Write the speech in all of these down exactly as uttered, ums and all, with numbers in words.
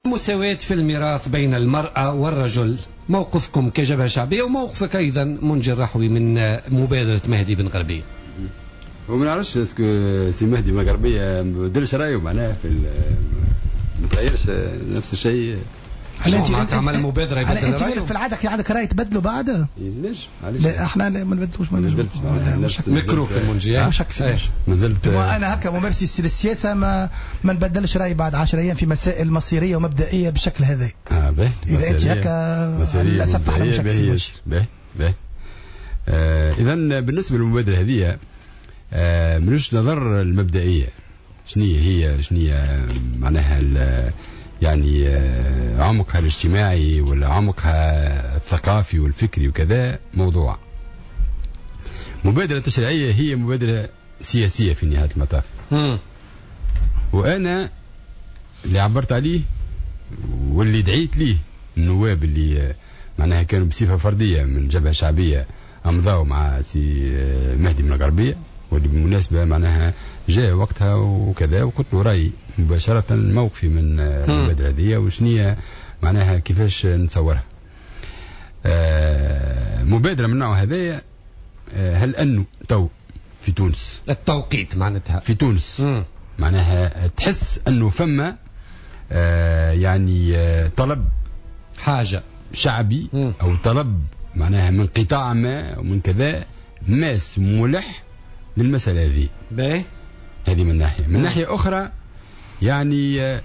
مساواة في الميراث بين المرأة والرجل، موقفكم كجبهة شعبية وموقفك أيضا منجي الرحوي من مبادرة مهدي بن غربية. وما نعرفش اسكو سي مهدي بن غربية ما بدلش رايه معناها في ما تغيرش نفس الشيء. ما تعمل مبادرة يبدل رايه في العادة، في عادة راي تبدلوا بعد ليش؟ لا احنا ما نبدلوش، ما نبدلش مكروك المنجي مش ما زلت انا هكا ممارسي للسياسة ما ما نبدلش راي بعد عشر ايام في مسائل مصيرية ومبدئية بالشكل هذا. اه باهي اذا انت هكا للاسف احنا مش باهي باهي باهي اذا بالنسبة للمبادرة هذه آه منوش نظر المبدئية شنية هي شنية معناها يعني آه عمقها الاجتماعي ولا عمقها الثقافي والفكري وكذا موضوع. مبادرة تشريعية هي مبادرة سياسية في نهاية المطاف. وأنا اللي عبرت عليه واللي دعيت ليه النواب اللي معناها كانوا بصفة فردية من جبهة شعبية أمضوا مع سي مهدي بن غربية، واللي بالمناسبة معناها جاء وقتها وكذا وقلت له رأيي مباشرة موقفي من المبادرة هذه وشنية معناها كيفاش نتصورها. آه مبادرة من نوع هذا آه هل أنه تو في تونس التوقيت معناتها في تونس مم. معناها تحس أنه فما آه يعني آه طلب حاجة شعبي مم. أو طلب معناها من قطاع ما أو من كذا ماس ملح للمسألة هذه. باهي هذه من ناحية. من ناحية أخرى يعني آآ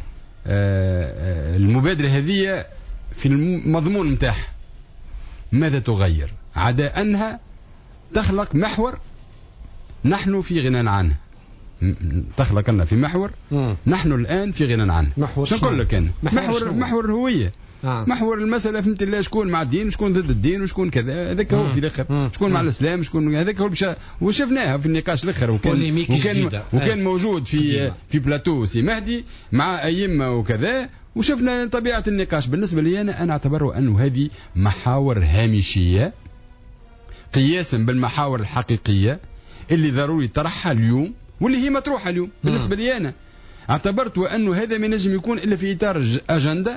آآ المبادرة هذه في المضمون متاعها ماذا تغير عدا أنها تخلق محور نحن في غنى عنه. تخلق لنا في محور مم. نحن الآن في غنى عنه. محور شو نقول لك أنا؟ محور محور, محور الهوية. آه. محور المسألة فهمت الله شكون مع الدين وشكون ضد الدين وشكون كذا. هذاك هو في الآخر شكون مع الإسلام شكون هذاك هو بشا... وشفناها في النقاش الآخر وكان وكان, وكان موجود في قديمة. في بلاتو سي مهدي مع أئمة وكذا وشفنا طبيعة النقاش. بالنسبة لي أنا أنا أعتبره أنه هذه محاور هامشية قياسا بالمحاور الحقيقية اللي ضروري طرحها اليوم واللي هي مطروحة اليوم. بالنسبة لي أنا اعتبرت أنه هذا ما نجم يكون إلا في إطار أجندة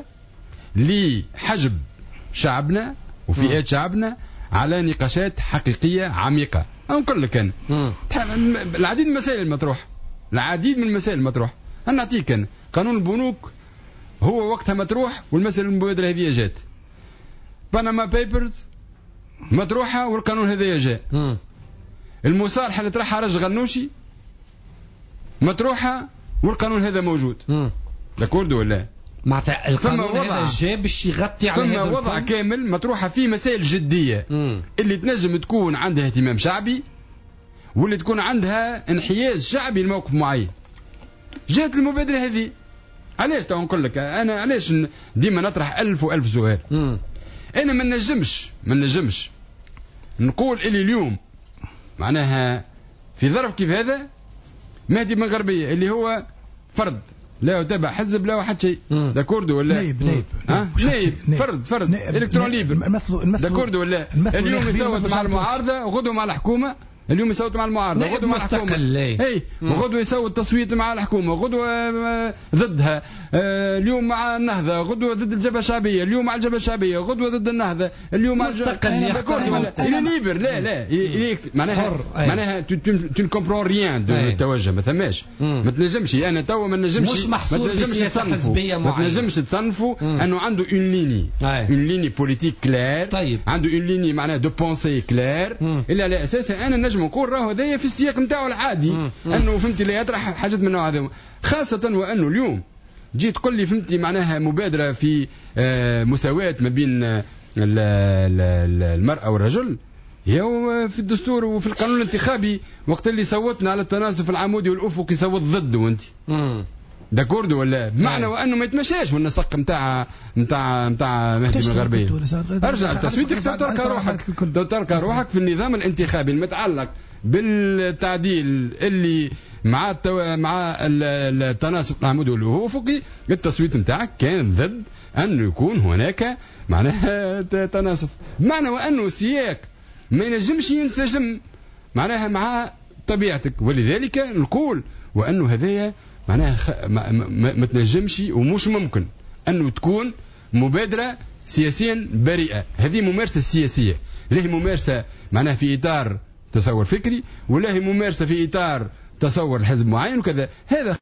لحجب شعبنا وفئات شعبنا على نقاشات حقيقية عميقة. أنا نقول لك أنا العديد من المسائل المطروحة العديد من المسائل المطروحة. أنا نعطيك أنا قانون البنوك هو وقتها مطروح والمسألة المبادرة هذه جات. باناما بيبرز مطروحة والقانون هذا جاء. المصالحة اللي طرحها رج غنوشي مطروحة والقانون هذا موجود. داكورد ولا معناتها القانون هذا جاء باش يغطي على هذا ثم وضع كامل مطروحة فيه مسائل جدية مم. اللي تنجم تكون عندها اهتمام شعبي واللي تكون عندها انحياز شعبي لموقف معين. جاءت المبادرة هذه علاش تو نقول لك انا علاش ديما نطرح ألف وألف سؤال. مم. انا ما نجمش ما نجمش نقول اللي اليوم معناها في ظرف كيف هذا مهدي بن غربية اللي هو فرد لا يتبع حزب لا واحد شيء داكورد ولا نايب نايب ها نايب فرد فرد الكترون ليبر داكورد ولا اليوم يصوت مع المعارضة وغدوه مع الحكومة. اليوم يصوت مع المعارضة غدوه مع الحكومة اي وغدوه يصوت تصويت مع الحكومة غدوه ضدها. اليوم مع النهضة غدوه ضد الجبهة الشعبية اليوم مع الجبهة الشعبية غدوه ضد النهضة اليوم مع مستقل داكورد ولا الى ليبر لا لا معناها معناها تو كومبرون ريان دو التوجه ما ثماش ما تنجمش انا تو ما نجمش مش محصور بسياسة حزبية معينة. ما تنجمش تصنفوا انه عنده اون ليني اون ليني بوليتيك كلير عنده اون ليني معناها دو بونسي كلير اللي على اساسها انا نجم نقول راهو هذايا في السياق نتاعو العادي انه فهمتي لا يطرح حاجات من النوع هذا. خاصة وانه اليوم جيت تقول لي فهمتي معناها مبادرة في آه مساواة ما بين آه المرأة والرجل هي في الدستور وفي القانون الانتخابي وقت اللي صوتنا على التناصف العمودي والافقي صوت ضد وانت داكورد ولا بمعنى وانه ما يتمشاش والنسق نتاع نتاع نتاع مهدي بن غربية. ارجع تصويتك تركى روحك تركى روحك في النظام الانتخابي المتعلق بالتعديل اللي مع التو... مع التناسق العمودي والافقي. التصويت نتاعك كان ضد انه يكون هناك معناها تناسف بمعنى وانه السياق ما ينجمش ينسجم معناها مع طبيعتك. ولذلك نقول وانه هذايا معناها خ... ما, ما, ما تنجمش ومش ممكن أنه تكون مبادرة سياسيا بريئة. هذه ممارسة سياسية، لا هي ممارسة معناها في إطار تصور فكري، ولا هي ممارسة في إطار تصور حزب معين وكذا. هذا